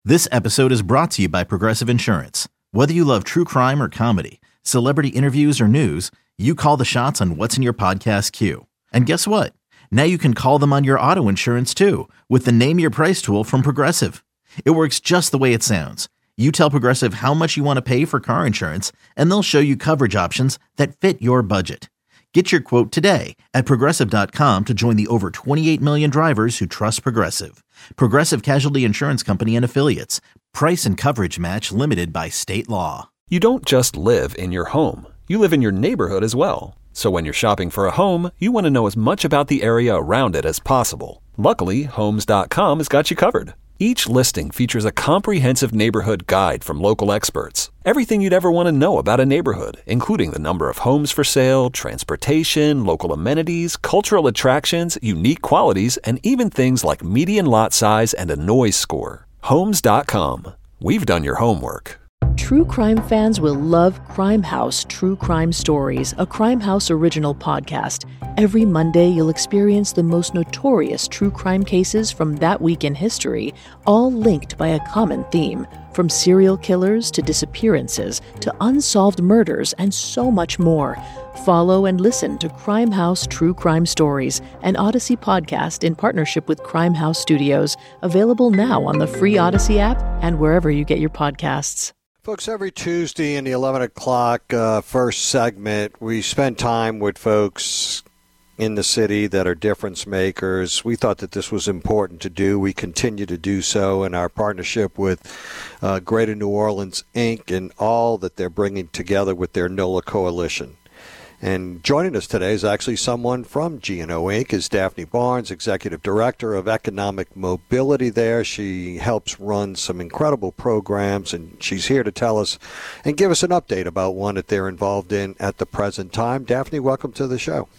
This episode is brought to you by Progressive Insurance. Whether you love true crime or comedy, celebrity interviews or news, you call the shots on what's in your podcast queue. And guess what? Now you can call them on your auto insurance too with the Name Your Price tool from Progressive. It works just the way it sounds. You tell Progressive how much you want to pay for car insurance, and they'll show you coverage options that fit your budget. Get your quote today at Progressive.com to join the over 28 million drivers who trust Progressive. Progressive Casualty Insurance Company and Affiliates. Price and coverage match limited by state law. You don't just live in your home. You live in your neighborhood as well. So when you're shopping for a home, you want to know as much about the area around it as possible. Luckily, Homes.com has got you covered. Each listing features a comprehensive neighborhood guide from local experts. Everything you'd ever want to know about a neighborhood, including the number of homes for sale, transportation, local amenities, cultural attractions, unique qualities, and even things like median lot size and a noise score. Homes.com. We've done your homework. True crime fans will love Crime House True Crime Stories, a Crime House original podcast. Every Monday, you'll experience the most notorious true crime cases from that week in history, all linked by a common theme. From serial killers to disappearances to unsolved murders and so much more. Follow and listen to Crime House True Crime Stories, an Odyssey podcast in partnership with Crime House Studios, available now on the free Odyssey app and wherever you get your podcasts. Folks, every Tuesday in the 11 o'clock first segment, we spend time with folks in the city that are difference makers. We thought that this was important to do. We continue to do so in our partnership with Greater New Orleans, Inc. and all that they're bringing together with their NOLA Coalition. And joining us today is actually someone from GNO Inc. is Daphne Barnes, Executive Director of Economic Mobility there. She helps run some incredible programs, and she's here to tell us and give us an update about one that they're involved in at the present time. Daphne, welcome to the show.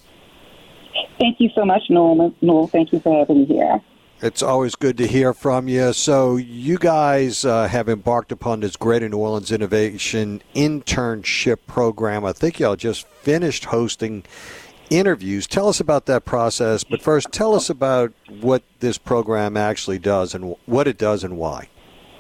Thank you so much, Noel. Thank you for having me here. It's always good to hear from you. So you guys have embarked upon this Greater New Orleans Innovation Internship Program. I think y'all just finished hosting interviews. Tell us about that process. But first, tell us about what this program actually does and what it does and why.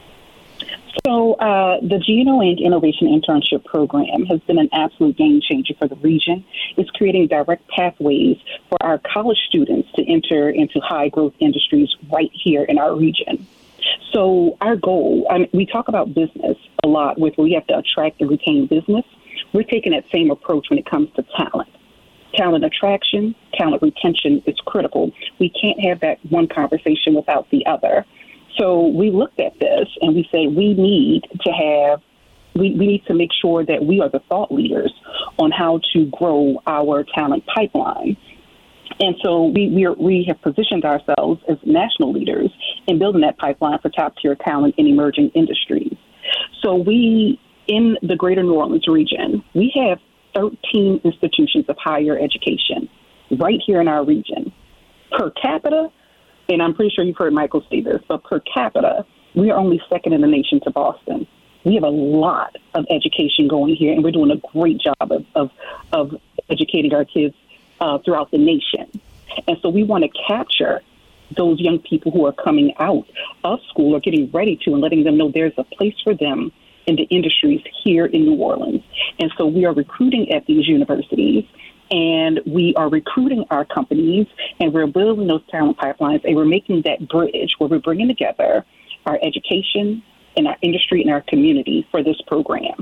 So the GNO Inc. Innovation Internship Program has been an absolute game changer for the region. It's creating direct pathways for our college students to enter into high-growth industries right here in our region. So our goal, we talk about business a lot with where we have to attract and retain business. We're taking that same approach when it comes to talent. Talent attraction, talent retention is critical. We can't have that one conversation without the other. So we looked at this and we said we need to make sure that we are the thought leaders on how to grow our talent pipeline. And so we have positioned ourselves as national leaders in building that pipeline for top-tier talent in emerging industries. So we, in the Greater New Orleans region, we have 13 institutions of higher education right here in our region. Per capita, and I'm pretty sure you've heard Michael say this, but per capita, we are only second in the nation to Boston. We have a lot of education going here, and we're doing a great job of educating our kids throughout the nation. And so we want to capture those young people who are coming out of school or getting ready to and letting them know there's a place for them in the industries here in New Orleans. And so we are recruiting at these universities, and we are recruiting our companies, and we're building those talent pipelines, and we're making that bridge where we're bringing together our education and our industry and our community for this program.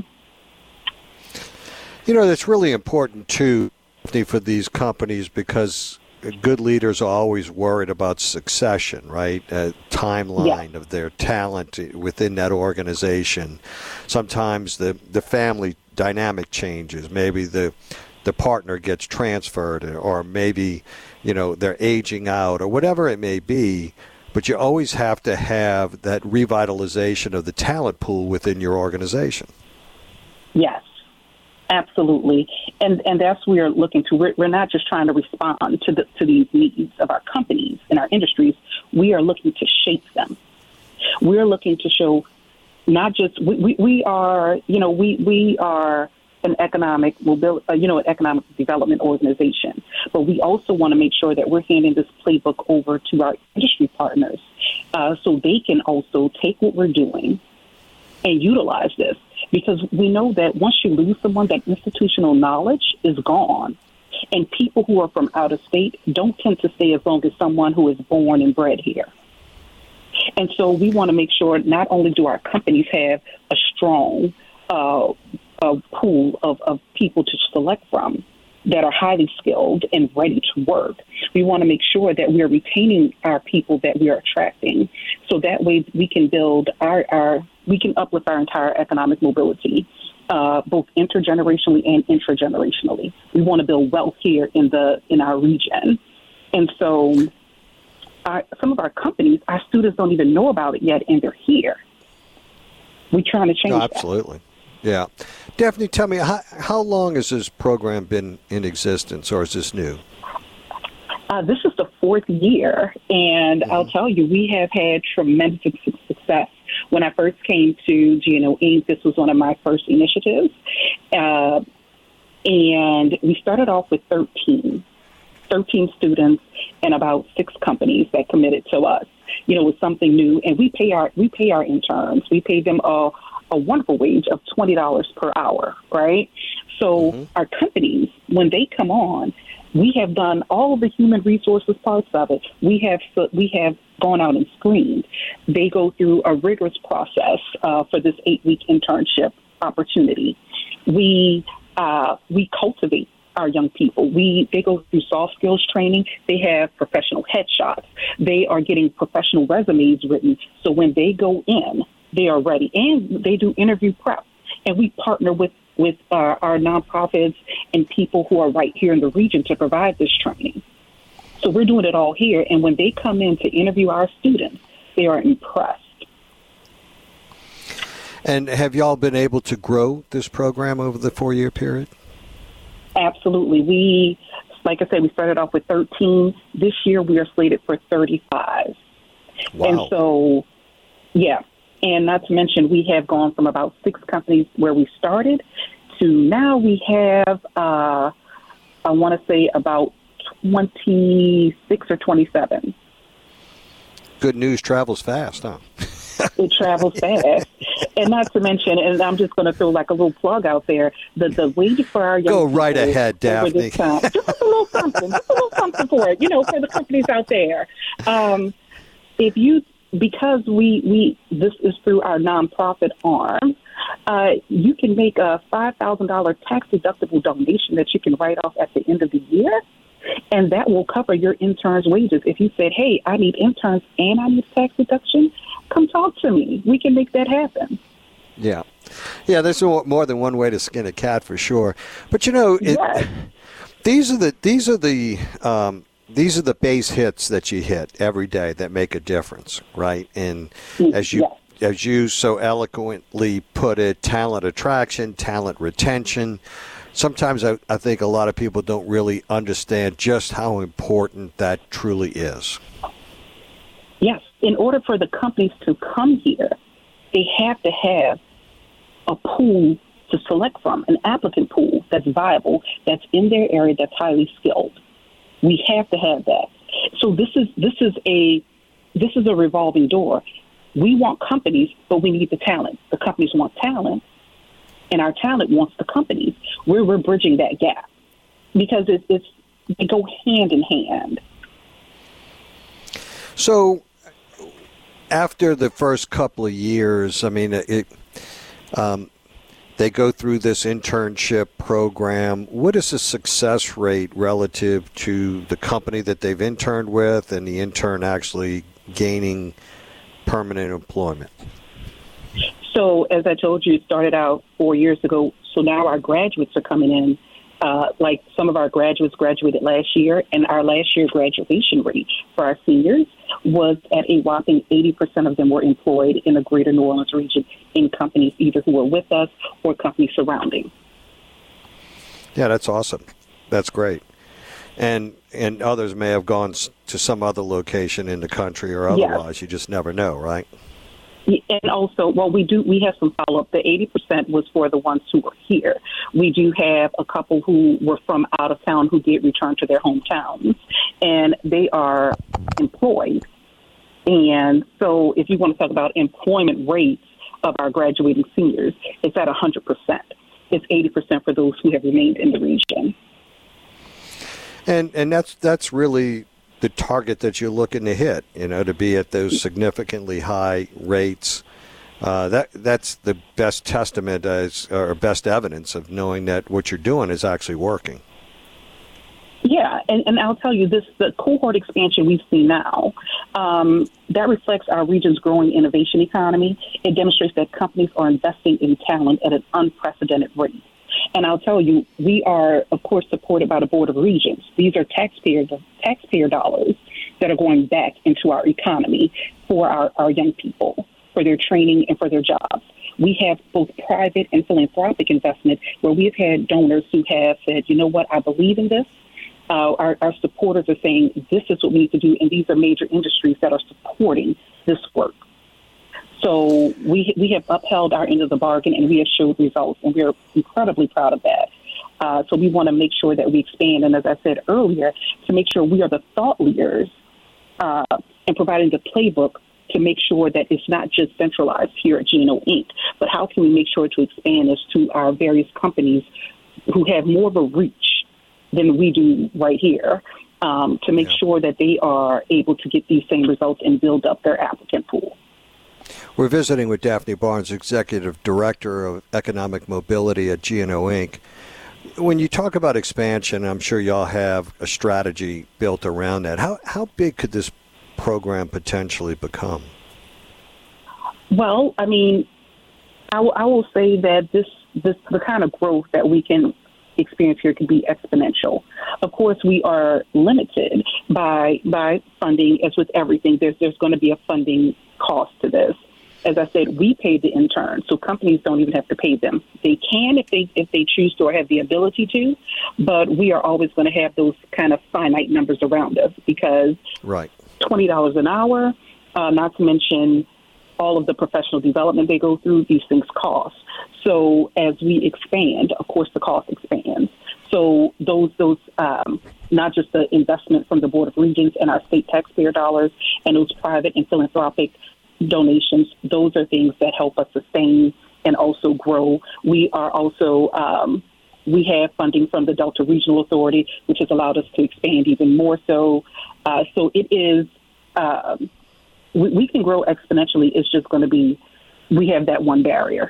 You know, that's really important, too, for these companies because good leaders are always worried about succession, right? Timeline of their talent within that organization. Sometimes the family dynamic changes. Maybe the partner gets transferred, or maybe, you know, they're aging out, or whatever it may be. But you always have to have that revitalization of the talent pool within your organization. Yes, absolutely. And that's what we're looking to. We're not just trying to respond to these needs of our companies and our industries. We are looking to shape them. We're looking to show not just we are an economic mobility, an economic development organization. But we also want to make sure that we're handing this playbook over to our industry partners so they can also take what we're doing and utilize this. Because we know that once you lose someone, that institutional knowledge is gone. And people who are from out of state don't tend to stay as long as someone who is born and bred here. And so we want to make sure not only do our companies have a strong pool of people to select from that are highly skilled and ready to work, we want to make sure that we are retaining our people that we are attracting. So that way we can build we can uplift our entire economic mobility, both intergenerationally and intragenerationally. We want to build wealth here in our region. And so some of our companies, our students don't even know about it yet, and they're here. We're trying to change that. Absolutely. Yeah. Daphne, tell me, how long has this program been in existence, or is this new? This is the fourth year, and I'll tell you, we have had tremendous success. When I first came to GNO Inc., this was one of my first initiatives, and we started off with 13 students and about 6 companies that committed to us. It was something new, and we pay our interns. We pay them a wonderful wage of $20 per hour, right? So our companies, when they come on, we have done all of the human resources parts of it. We have gone out and screened. They go through a rigorous process for this 8-week internship opportunity. We cultivate our young people. They go through soft skills training. They have professional headshots. They are getting professional resumes written. So when they go in, they are ready. And they do interview prep. And we partner with our nonprofits and people who are right here in the region to provide this training. So we're doing it all here. And when they come in to interview our students, they are impressed. And have y'all been able to grow this program over the 4-year period? Absolutely. Like I said, we started off with 13. This year we are slated for 35. Wow. And so, yeah. And not to mention, we have gone from about 6 companies where we started to now we have, I want to say, about 26 or 27. Good news travels fast, huh? It travels fast. And not to mention, and I'm just going to throw like a little plug out there, the wage for our young Go people right ahead, Daphne. Just a little something for it, for the companies out there. Because this is through our nonprofit arm, you can make a $5,000 tax-deductible donation that you can write off at the end of the year, and that will cover your intern's wages. If you said, hey, I need interns and I need tax deduction, come talk to me. We can make that happen. Yeah. Yeah, there's more than one way to skin a cat for sure. But, these are the base hits that you hit every day that make a difference, right? And as you so eloquently put it, talent attraction, talent retention. Sometimes I think a lot of people don't really understand just how important that truly is. Yes. In order for the companies to come here, they have to have a pool to select from, an applicant pool that's viable, that's in their area, that's highly skilled. We have to have that. So this is a revolving door. We want companies, but we need the talent. The companies want talent, and our talent wants the companies. We're bridging that gap because they go hand in hand. So after the first couple of years, I mean, they go through this internship program. What is the success rate relative to the company that they've interned with and the intern actually gaining permanent employment? So as I told you, it started out 4 years ago. So now our graduates are coming in. Like some of our graduates graduated last year, and our last year graduation rate for our seniors was at a whopping 80% of them were employed in the greater New Orleans region in companies either who were with us or companies surrounding. Yeah, that's awesome. That's great. And others may have gone to some other location in the country or otherwise. Yes. You just never know, right? And also, well, we have some follow-up. The 80% was for the ones who were here. We do have a couple who were from out of town who did return to their hometowns, and they are employed. And so if you want to talk about employment rates of our graduating seniors, it's at 100%. It's 80% for those who have remained in the region. And that's really the target that you're looking to hit, to be at those significantly high rates. That's the best testament or best evidence of knowing that what you're doing is actually working. Yeah, and I'll tell you this, the cohort expansion we've seen now, that reflects our region's growing innovation economy. It demonstrates that companies are investing in talent at an unprecedented rate. And I'll tell you, we are, of course, supported by the Board of Regents. These are taxpayer dollars that are going back into our economy for our young people, for their training and for their jobs. We have both private and philanthropic investment where we've had donors who have said, you know what, I believe in this. Our supporters are saying this is what we need to do, and these are major industries that are supporting this work. So we have upheld our end of the bargain, and we have showed results, and we're incredibly proud of that. So we want to make sure that we expand, and as I said earlier, to make sure we are the thought leaders in providing the playbook to make sure that it's not just centralized here at GNO Inc., but how can we make sure to expand this to our various companies who have more of a reach than we do right here, to make sure that they are able to get these same results and build up their applicant pool. We're visiting with Daphne Barnes, Executive Director of Economic Mobility at GNO Inc. When you talk about expansion, I'm sure y'all have a strategy built around that. How big could this program potentially become? Well, I mean, I will say that the kind of growth that we can experience here can be exponential. Of course, we are limited by funding. As with everything, there's going to be a funding cost to this. As I said, we pay the interns, so companies don't even have to pay them. They can if they choose to or have the ability to, but we are always going to have those kind of finite numbers around us because $20 an hour, not to mention all of the professional development they go through, these things cost. So as we expand, of course, the cost expands. So those not just the investment from the Board of Regents and our state taxpayer dollars and those private and philanthropic donations, those are things that help us sustain and also grow. We are also, we have funding from the Delta Regional Authority, which has allowed us to expand even more so. So it is, we can grow exponentially. It's just going to be, we have that one barrier.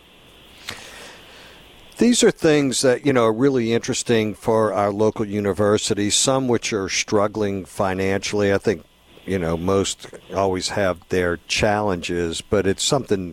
These are things that, are really interesting for our local universities, some which are struggling financially. I think, most always have their challenges, but it's something,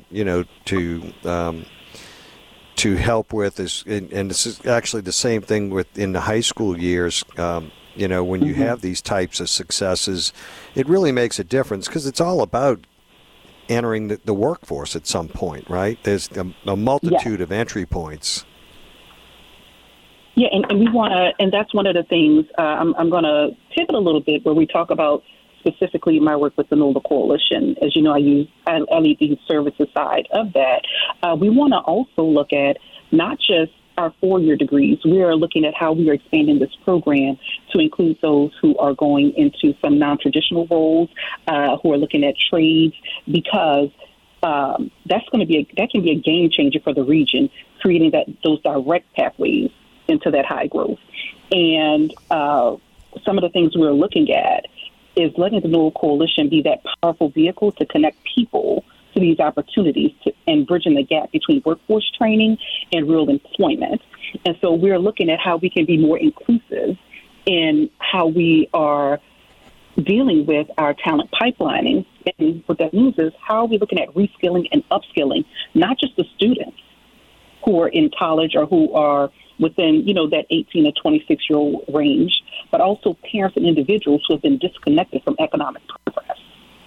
to help with. And this is actually the same thing in the high school years. When you have these types of successes, it really makes a difference because it's all about entering the workforce at some point, right? There's a multitude of entry points. Yeah, and we want to, and that's one of the things, I'm going to pivot a little bit where we talk about specifically my work with the NOLA Coalition. As you know, I lead the services side of that. We want to also look at not just our 4-year degrees. We are looking at how we are expanding this program to include those who are going into some non-traditional roles, who are looking at trades, because that can be a game changer for the region, creating those direct pathways into that high growth. And some of the things we're looking at is letting the NOLA Coalition be that powerful vehicle to connect people to these opportunities and bridging the gap between workforce training and real employment. And so we're looking at how we can be more inclusive in how we are dealing with our talent pipelining. And what that means is how are we looking at reskilling and upskilling, not just the students who are in college or who are within, that 18 to 26-year-old range, but also parents and individuals who have been disconnected from economic progress.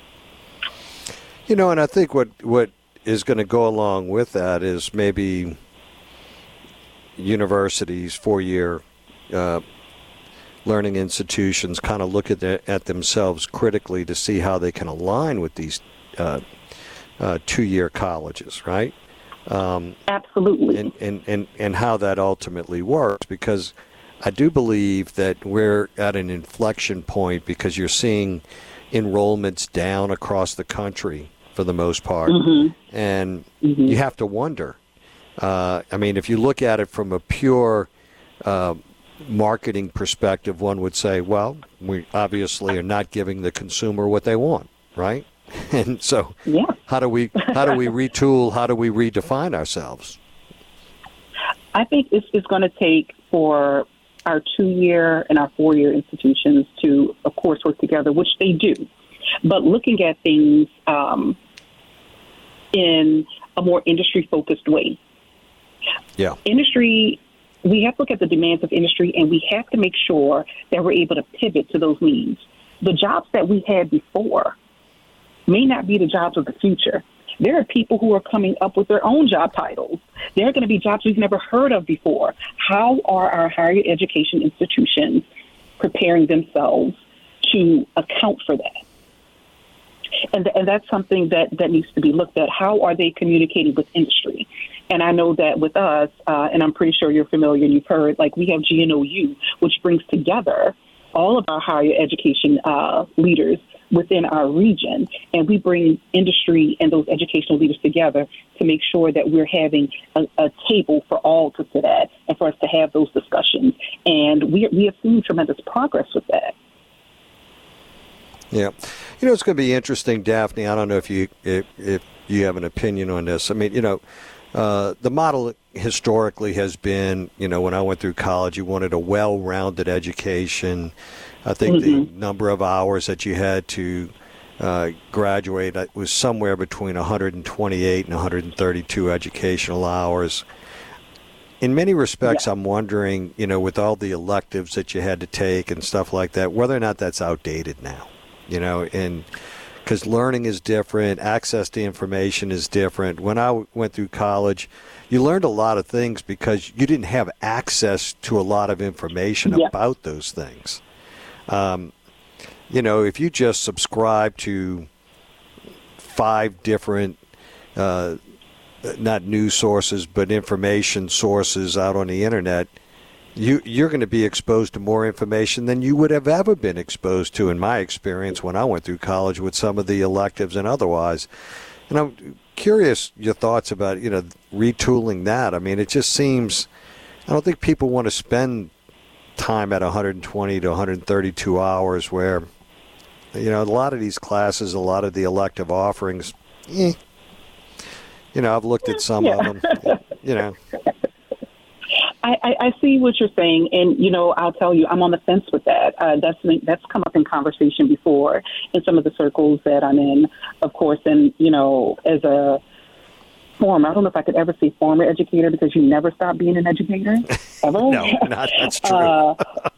And I think what is going to go along with that is maybe universities, 4-year learning institutions kind of look at themselves critically to see how they can align with these 2-year colleges, right? Absolutely. And how that ultimately works, because I do believe that we're at an inflection point, because you're seeing enrollments down across the country for the most part. And you have to wonder. I mean, if you look at it from a pure marketing perspective, one would say, well, we obviously are not giving the consumer what they want, right? And so how do we retool? How do we redefine ourselves? I think it's going to take for our 2-year and our 4-year institutions to, of course, work together, which they do. But looking at things in a more industry-focused way. Yeah. Industry, we have to look at the demands of industry, and we have to make sure that we're able to pivot to those needs. The jobs that we had before may not be the jobs of the future. There are people who are coming up with their own job titles. There are going to be jobs we've never heard of before. How are our higher education institutions preparing themselves to account for that? And that's something that needs to be looked at. How are they communicating with industry? And I know that with us, and I'm pretty sure you're familiar and you've heard, like we have GNOU, which brings together all of our higher education leaders within our region, and we bring industry and those educational leaders together to make sure that we're having a table for all to sit at and for us to have those discussions. And we have seen tremendous progress with that. Yeah. You know, it's going to be interesting, Daphne. I don't know if you have an opinion on this. I mean, you know, the model historically has been, you know, when I went through college, you wanted a well-rounded education. I think the number of hours that you had to graduate was somewhere between 128 and 132 educational hours. In many respects, I'm wondering, you know, with all the electives that you had to take and stuff like that, whether or not that's outdated now, you know, and because learning is different, access to information is different. When I went through college, you learned a lot of things because you didn't have access to a lot of information about those things. You know, if you just subscribe to 5 different, not news sources, but information sources out on the internet, you're going to be exposed to more information than you would have ever been exposed to, in my experience, when I went through college with some of the electives and otherwise. And I'm curious your thoughts about, you know, retooling that. I mean, it just seems, I don't think people want to spend time at 120 to 132 hours where, you know, a lot of these classes, a lot of the elective offerings, you know, I've looked at some of them, you know. I see what you're saying, and, you know, I'll tell you, I'm on the fence with that. That's come up in conversation before in some of the circles that I'm in, of course, and, you know, as a former, I don't know if I could ever say former educator, because you never stop being an educator, ever. No, that's true.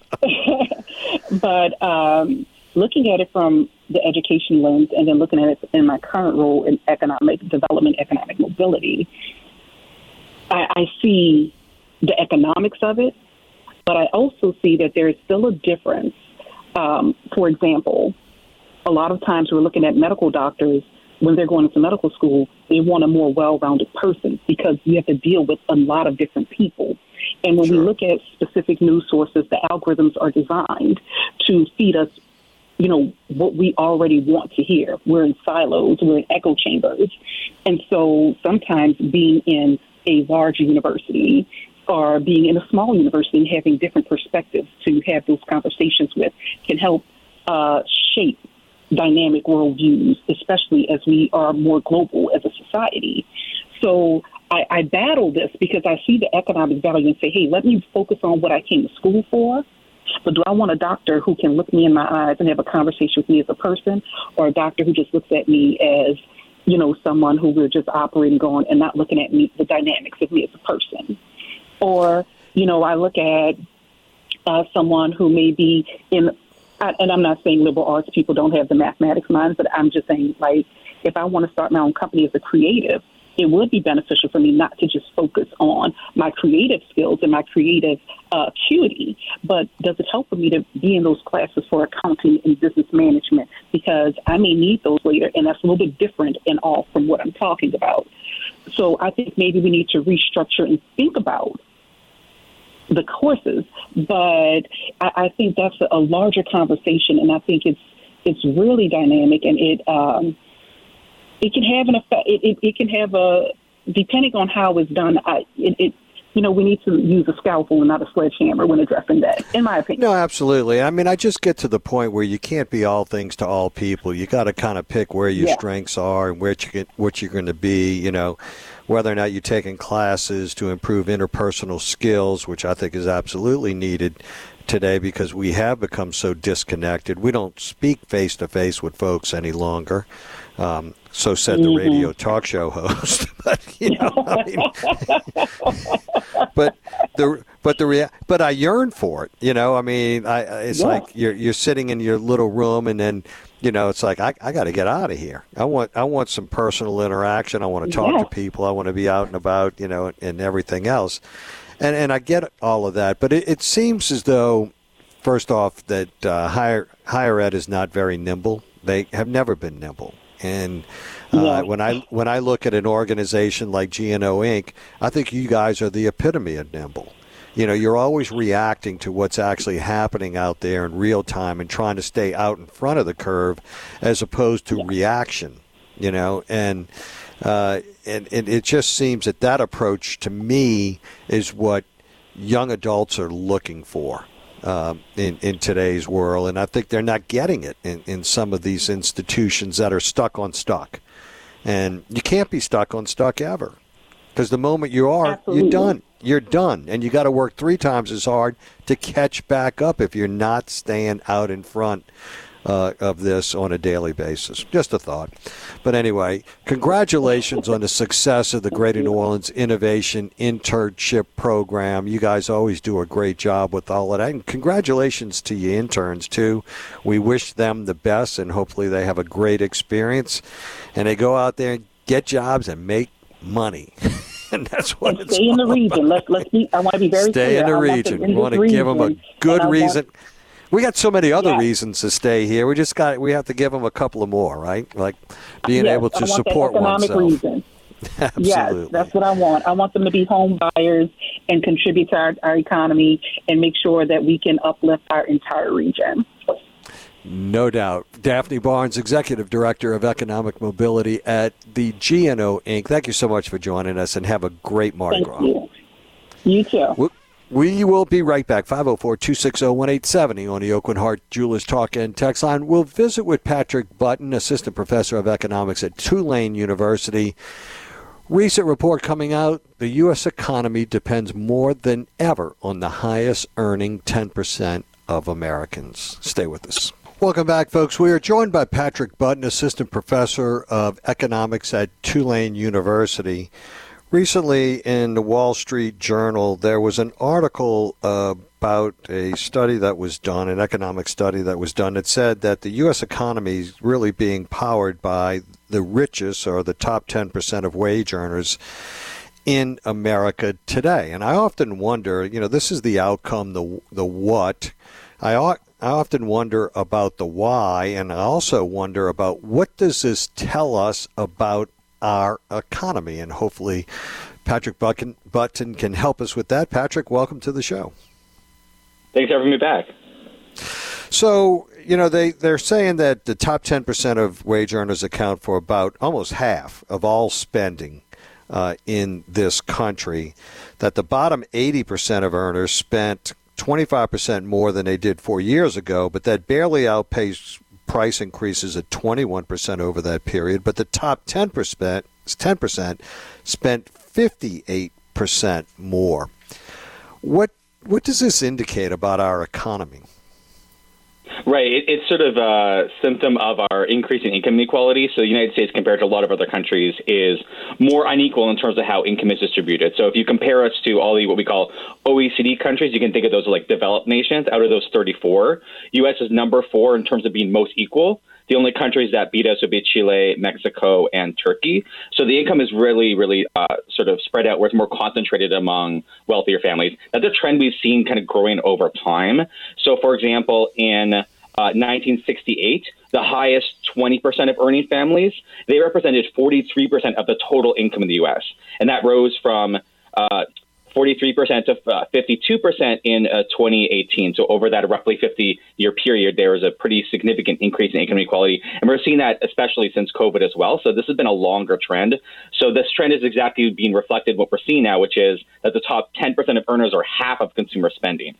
But looking at it from the education lens, and then looking at it in my current role in economic development, economic mobility, I see the economics of it, but I also see that there is still a difference. For example, a lot of times we're looking at medical doctors when they're going into medical school, they want a more well-rounded person because you have to deal with a lot of different people. And when we look at specific news sources, the algorithms are designed to feed us, you know, what we already want to hear. We're in silos, we're in echo chambers. And so sometimes being in a large university or being in a small university and having different perspectives to have those conversations with can help shape dynamic worldviews, especially as we are more global as a society. So I battle this because I see the economic value and say, hey, let me focus on what I came to school for. But do I want a doctor who can look me in my eyes and have a conversation with me as a person, or a doctor who just looks at me as, you know, someone who we're just operating on and not looking at me, the dynamics of me as a person? Or, you know, I look at someone who may be in, and I'm not saying liberal arts people don't have the mathematics minds, but I'm just saying, like, if I want to start my own company as a creative, it would be beneficial for me not to just focus on my creative skills and my creative acuity, but does it help for me to be in those classes for accounting and business management? Because I may need those later, and that's a little bit different in all from what I'm talking about. So I think maybe we need to restructure and think about the courses, but I think that's a larger conversation, and I think it's really dynamic, and it can have an effect. It can have a, depending on how it's done. We need to use a scalpel and not a sledgehammer when addressing that, in my opinion. No, absolutely. I mean, I just get to the point where you can't be all things to all people. You got to kind of pick where your strengths are and what you're going to be, whether or not you're taking classes to improve interpersonal skills, which I think is absolutely needed today because we have become so disconnected. We don't speak face-to-face with folks any longer. So said the radio talk show host. But but I yearn for it. It's like you're sitting in your little room, and then it's like I got to get out of here. I want some personal interaction. I want to talk to people. I want to be out and about. And everything else. And I get all of that, but it seems as though, first off, that higher ed is not very nimble. They have never been nimble. And when I look at an organization like GNO Inc., I think you guys are the epitome of nimble. You're always reacting to what's actually happening out there in real time and trying to stay out in front of the curve as opposed to reaction, and it just seems that approach to me is what young adults are looking for. In today's world, and I think they're not getting it in some of these institutions that are stuck on stuck. And you can't be stuck on stuck ever, because the moment you are, you're done. You're done, and you got to work 3 times as hard to catch back up if you're not staying out in front of this on a daily basis. Just a thought. But anyway, congratulations on the success of the Greater New Orleans Innovation Internship Program. You guys always do a great job with all of that. And congratulations to you interns, too. We wish them the best, and hopefully they have a great experience. And they go out there and get jobs and make money. And that's what it's stay in the region. About. I want to be very stay clear. In the region. We want to give them a good reason. We got so many other reasons to stay here. We have to give them a couple of more, right? Like being able to support economic oneself. Reason. Absolutely. Yes, that's what I want. I want them to be home buyers and contribute to our economy and make sure that we can uplift our entire region. No doubt. Daphne Barnes, Executive Director of Economic Mobility at the GNO Inc. Thank you so much for joining us, and have a great Mardi Gras. Thank you. You too. We will be right back. 504-260-1870 on the Oakland Heart Jewelers Talk and Text Line. We'll visit with Patrick Button, Assistant Professor of Economics at Tulane University. Recent report coming out, the U.S. economy depends more than ever on the highest earning 10% of Americans. Stay with us. Welcome back, folks. We are joined by Patrick Button, Assistant Professor of Economics at Tulane University. Recently, in the Wall Street Journal, there was an article about a study that was done, an economic study that was done, that said that the U.S. economy is really being powered by the richest, or the top 10% of wage earners in America today. And I often wonder, this is the outcome, the what. I often wonder about the why, and I also wonder about what does this tell us about our economy, and hopefully Patrick Button can help us with that. Patrick, welcome to the show. Thanks for having me back. So, they're saying that the top 10% of wage earners account for about almost half of all spending in this country, that the bottom 80% of earners spent 25% more than they did 4 years ago, but that barely outpaced price increases at 21% over that period, but the top 10% spent 58% more. What does this indicate about our economy? Right. It's sort of a symptom of our increasing income inequality. So the United States, compared to a lot of other countries, is more unequal in terms of how income is distributed. So if you compare us to all the what we call OECD countries, you can think of those as like developed nations. Out of those 34, U.S. is number 4 in terms of being most equal The only countries that beat us would be Chile, Mexico, and Turkey. So the income is really, really sort of spread out where it's more concentrated among wealthier families. That's a trend we've seen kind of growing over time. So, for example, in 1968, the highest 20% of earning families, they represented 43% of the total income in the U.S. And that rose from 43% to 52% in 2018. So over that roughly 50-year period, there was a pretty significant increase in income inequality. And we're seeing that especially since COVID as well. So this has been a longer trend. So this trend is exactly being reflected in what we're seeing now, which is that the top 10% of earners are half of consumer spending.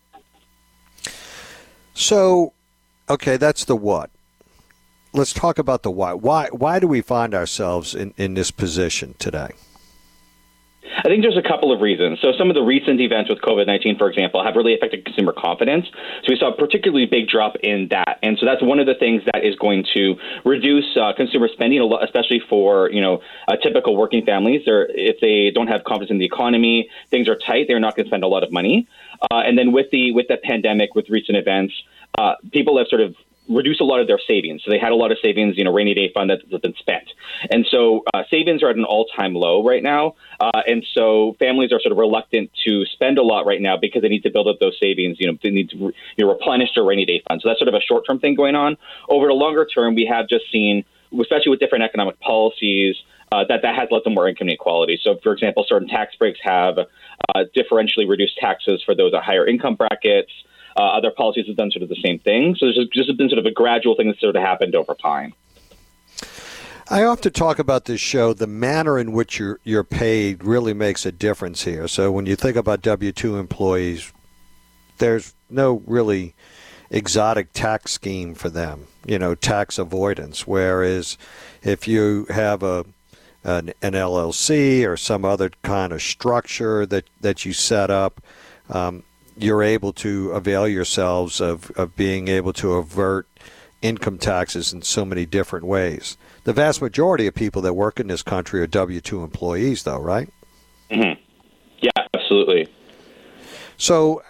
So, okay, that's the what. Let's talk about the why. Why do we find ourselves in this position today? I think there's a couple of reasons. So some of the recent events with COVID-19, for example, have really affected consumer confidence. So we saw a particularly big drop in that. And so that's one of the things that is going to reduce consumer spending, especially for, typical working families. Or if they don't have confidence in the economy, things are tight, they're not going to spend a lot of money. And then with the pandemic, with recent events, people have sort of reduce a lot of their savings. So they had a lot of savings, rainy day fund that's been spent. And so savings are at an all-time low right now. And so families are sort of reluctant to spend a lot right now because they need to build up those savings. They need to replenish their rainy day fund. So that's sort of a short-term thing going on. Over the longer term, we have just seen, especially with different economic policies, that has led to more income inequality. So, for example, certain tax breaks have differentially reduced taxes for those at higher income brackets. Other policies have done sort of the same thing. So there's just been sort of a gradual thing that's sort of happened over time. I often talk about this show, the manner in which you're paid really makes a difference here. So when you think about W-2 employees, there's no really exotic tax scheme for them, tax avoidance. Whereas if you have an LLC or some other kind of structure that you set up, you're able to avail yourselves of being able to avert income taxes in so many different ways. The vast majority of people that work in this country are W-2 employees, though, right? Mm-hmm. Yeah, absolutely. So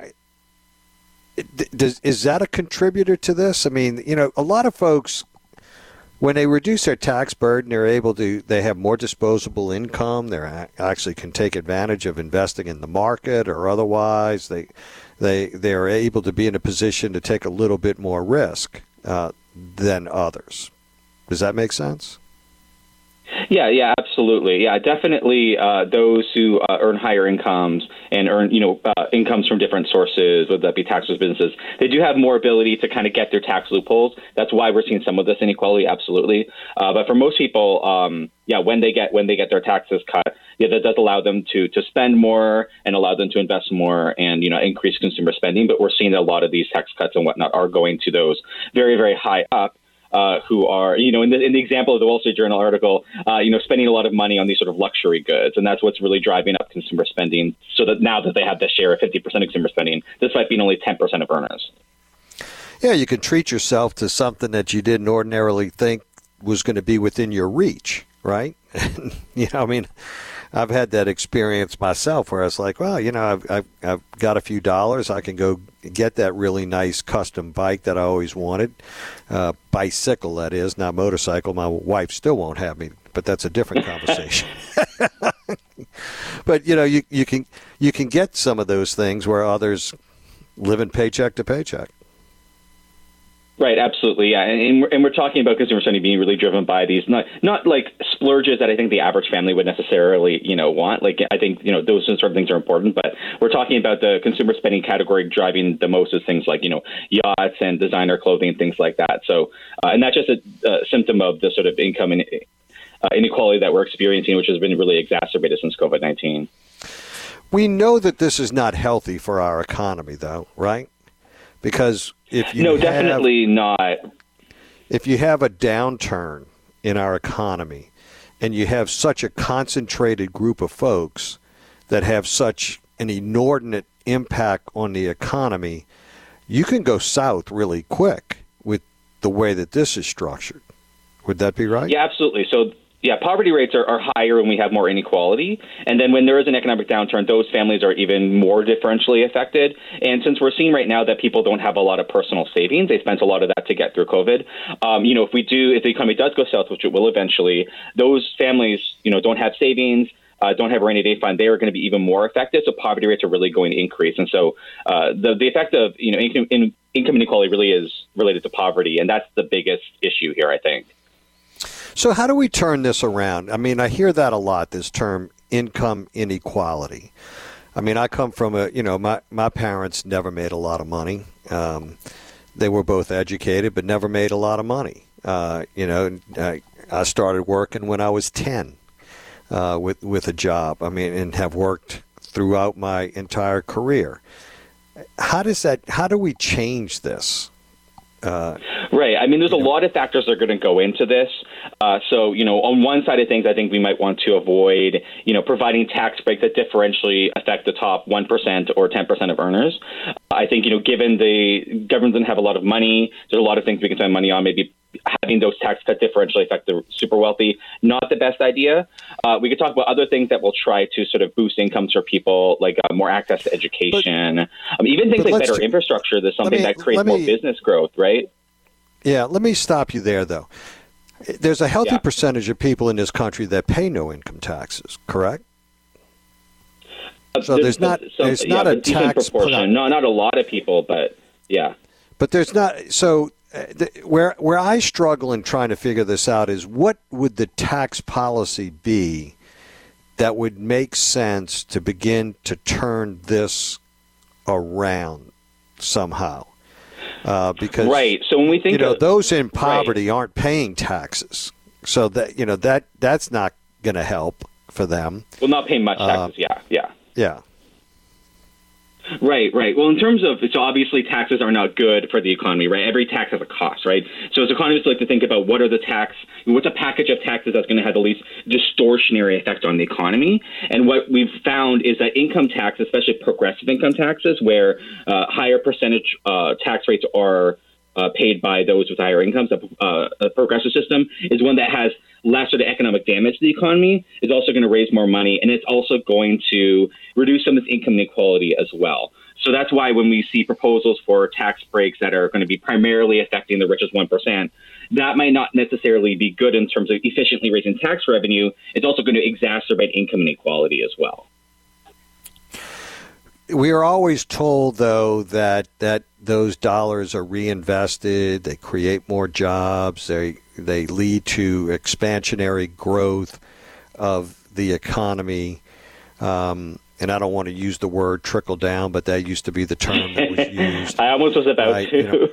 is that a contributor to this? I mean, a lot of folks, when they reduce their tax burden, they have more disposable income. They actually can take advantage of investing in the market or otherwise. They're able to be in a position to take a little bit more risk than others. Does that make sense? Yeah, absolutely. Yeah, definitely those who earn higher incomes and earn, incomes from different sources, whether that be taxes, businesses, they do have more ability to kind of get their tax loopholes. That's why we're seeing some of this inequality, absolutely. But for most people, when they get their taxes cut, that does allow them to spend more and allow them to invest more and, increase consumer spending. But we're seeing that a lot of these tax cuts and whatnot are going to those very, very high up. Who are, in the example of the Wall Street Journal article, spending a lot of money on these sort of luxury goods. And that's what's really driving up consumer spending so that now that they have this share of 50% of consumer spending, despite being only 10% of earners. Yeah, you can treat yourself to something that you didn't ordinarily think was going to be within your reach, right? I've had that experience myself where I was like, well, I've got a few dollars. I can go get that really nice custom bike that I always wanted. Bicycle, that is, not motorcycle. My wife still won't have me, but that's a different conversation. But, you can get some of those things where others live in paycheck to paycheck. Right, absolutely, yeah, and we're talking about consumer spending being really driven by these not like splurges that I think the average family would necessarily want. Like I think those sort of things are important, but we're talking about the consumer spending category driving the most of things like yachts and designer clothing and things like that. So and that's just a symptom of the sort of income inequality that we're experiencing, which has been really exacerbated since COVID-19. We know that this is not healthy for our economy, though, right? Because definitely not. If you have a downturn in our economy and you have such a concentrated group of folks that have such an inordinate impact on the economy, you can go south really quick with the way that this is structured. Would that be right? Yeah, absolutely. So Yeah, poverty rates are higher when we have more inequality. And then when there is an economic downturn, those families are even more differentially affected. And since we're seeing right now that people don't have a lot of personal savings, they spent a lot of that to get through COVID. If the economy does go south, which it will eventually, those families, don't have savings, don't have a rainy day fund, they are going to be even more affected. So poverty rates are really going to increase. And so the effect of income inequality really is related to poverty. And that's the biggest issue here, I think. So how do we turn this around? I mean, I hear that a lot, this term income inequality. I mean, I come from my parents never made a lot of money. They were both educated, but never made a lot of money. I started working when I was 10 with a job. I mean, and have worked throughout my entire career. How do we change this? Right. I mean, there's a lot of factors that are going to go into this. So, on one side of things, I think we might want to avoid, providing tax breaks that differentially affect the top 1% or 10% of earners. I think, given the government doesn't have a lot of money, there's a lot of things we can spend money on. Maybe having those tax cuts differentially affect the super wealthy, not the best idea. We could talk about other things that will try to sort of boost incomes for people, like more access to education, even things like better infrastructure. There's something that creates more business growth, right? Yeah, let me stop you there, though. There's a healthy percentage of people in this country that pay no income taxes, correct? So there's not a tax proportion. No, not a lot of people, but yeah. But there's not. So where I struggle in trying to figure this out is what would the tax policy be that would make sense to begin to turn this around somehow? Because right. So when we think those in poverty aren't paying taxes, so that that's not going to help for them. Well, not paying much taxes. Yeah. Right. Well, in terms of, so obviously taxes are not good for the economy, right? Every tax has a cost, right? So as economists like to think about what's a package of taxes that's going to have the least distortionary effect on the economy. And what we've found is that income tax, especially progressive income taxes, where higher percentage tax rates are paid by those with higher incomes, a progressive system is one that has less sort of economic damage to the economy, is also going to raise more money, and it's also going to reduce some of this income inequality as well. So that's why when we see proposals for tax breaks that are going to be primarily affecting the richest 1%, that might not necessarily be good in terms of efficiently raising tax revenue. It's also going to exacerbate income inequality as well. We are always told, though, that those dollars are reinvested, they create more jobs, they lead to expansionary growth of the economy. And I don't want to use the word trickle down, but that used to be the term that was used. I almost was about to.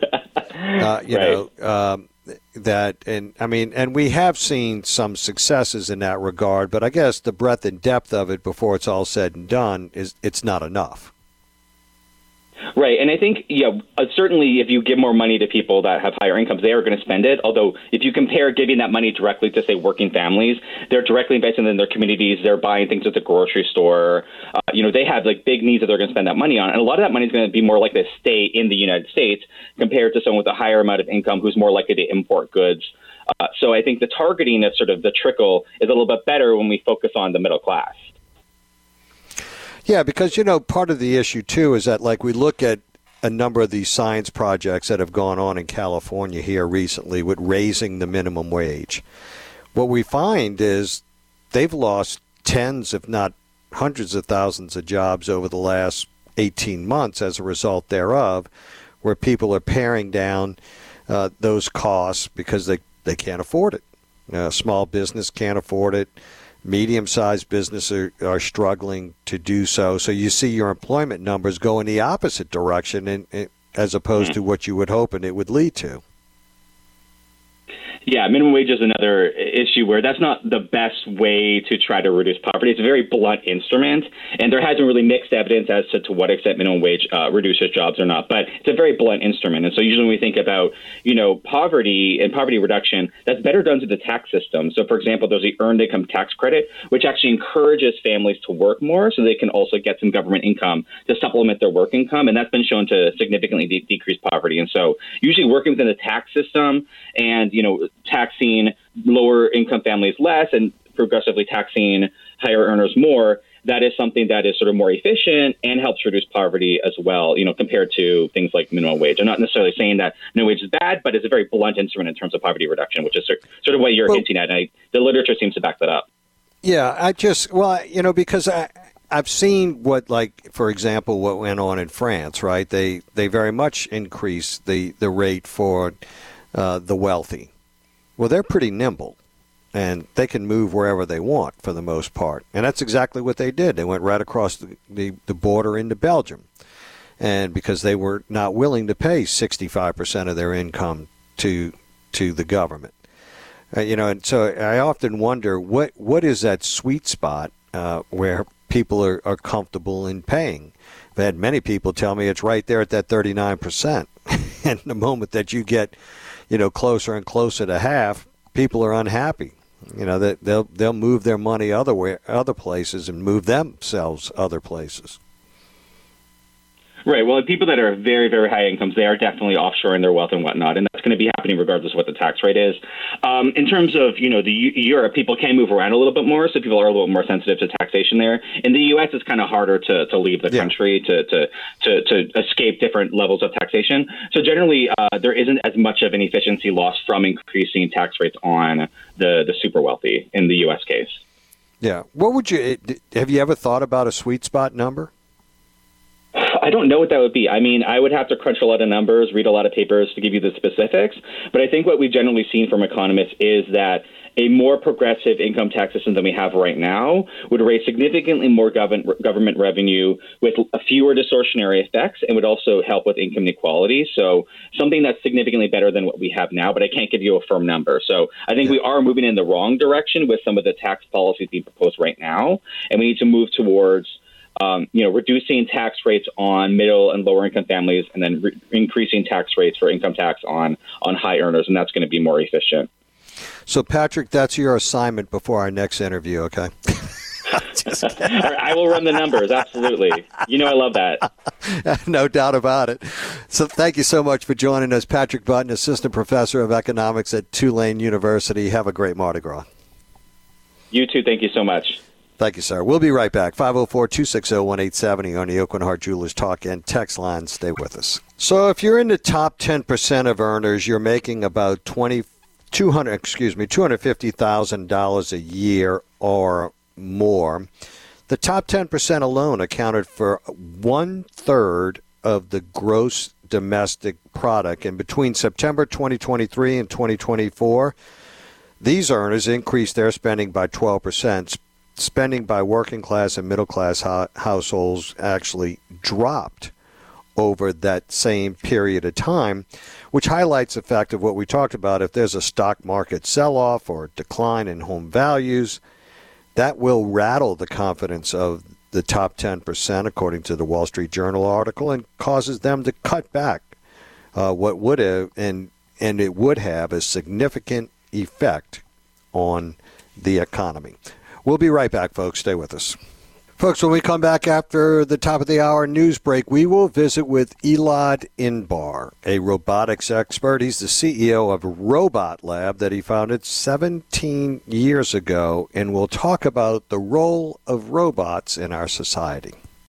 And we have seen some successes in that regard, but I guess the breadth and depth of it before it's all said and done it's not enough. Right. And I think, certainly if you give more money to people that have higher incomes, they are going to spend it. Although if you compare giving that money directly to, say, working families, they're directly investing in their communities. They're buying things at the grocery store. They have like big needs that they're going to spend that money on. And a lot of that money is going to be more likely to stay in the United States compared to someone with a higher amount of income who's more likely to import goods. So I think the targeting of sort of the trickle is a little bit better when we focus on the middle class. Yeah, because, part of the issue, too, is that, like, we look at a number of these science projects that have gone on in California here recently with raising the minimum wage. What we find is they've lost tens, if not hundreds of thousands of jobs over the last 18 months as a result thereof, where people are paring down those costs because they can't afford it. Small business can't afford it. Medium-sized businesses are struggling to do so. So you see your employment numbers go in the opposite direction as opposed to what you would hope and it would lead to. Yeah, minimum wage is another issue where that's not the best way to try to reduce poverty. It's a very blunt instrument, and there hasn't really mixed evidence as to what extent minimum wage reduces jobs or not. But it's a very blunt instrument, and so usually when we think about poverty and poverty reduction, that's better done through the tax system. So, for example, there's the earned income tax credit, which actually encourages families to work more, so they can also get some government income to supplement their work income, and that's been shown to significantly decrease poverty. And so, usually working within the tax system and taxing lower income families less and progressively taxing higher earners more, that is something that is sort of more efficient and helps reduce poverty as well, compared to things like minimum wage. I'm not necessarily saying that minimum wage is bad, but it's a very blunt instrument in terms of poverty reduction, which is sort of what you're hinting at. And the literature seems to back that up. Yeah, because I've seen for example, what went on in France, right? They very much increased the rate for the wealthy. Well, they're pretty nimble. And they can move wherever they want for the most part. And that's exactly what they did. They went right across the border into Belgium. And because they were not willing to pay 65% of their income to the government. And so I often wonder, what is that sweet spot where people are comfortable in paying? I've had many people tell me it's right there at that 39%. And the moment that you get, closer and closer to half, people are unhappy. That they'll move their money other places and move themselves other places. Right. Well, people that are very, very high incomes, they are definitely offshoring their wealth and whatnot, and that's going to be happening regardless of what the tax rate is. In terms of, Europe, people can move around a little bit more, so people are a little bit more sensitive to taxation there. In the U.S., it's kind of harder to leave the country to escape different levels of taxation. So generally, there isn't as much of an efficiency loss from increasing tax rates on the super wealthy in the U.S. case. Yeah. Have you ever thought about a sweet spot number? I don't know what that would be. I mean, I would have to crunch a lot of numbers, read a lot of papers to give you the specifics. But I think what we've generally seen from economists is that a more progressive income tax system than we have right now would raise significantly more government revenue with fewer distortionary effects and would also help with income inequality. So something that's significantly better than what we have now, but I can't give you a firm number. So I think we are moving in the wrong direction with some of the tax policies being proposed right now, and we need to move towards reducing tax rates on middle and lower income families, and then increasing tax rates for income tax on high earners, and that's going to be more efficient. So, Patrick, that's your assignment before our next interview, okay? I will run the numbers, absolutely. I love that. No doubt about it. So thank you so much for joining us. Patrick Button, Assistant Professor of Economics at Tulane University. Have a great Mardi Gras. You too. Thank you so much. Thank you, sir. We'll be right back. 504-260-1870 on the Aucoin Hart Jewelers Talk and Text line. Stay with us. So if you're in the top 10% of earners, you're making about $250,000 a year or more. The top 10% alone accounted for 1/3 of the gross domestic product. And between September 2023 and 2024, these earners increased their spending by 12%. Spending by working class and middle class households actually dropped over that same period of time, which highlights the fact of what we talked about. If there's a stock market sell-off or decline in home values, that will rattle the confidence of the top 10%, according to the Wall Street Journal article, and causes them to cut back what would have, and it would have a significant effect on the economy. We'll be right back, folks. Stay with us. Folks, when we come back after the top of the hour news break, we will visit with Elad Inbar, a robotics expert. He's the CEO of Robot Lab that he founded 17 years ago, and we'll talk about the role of robots in our society.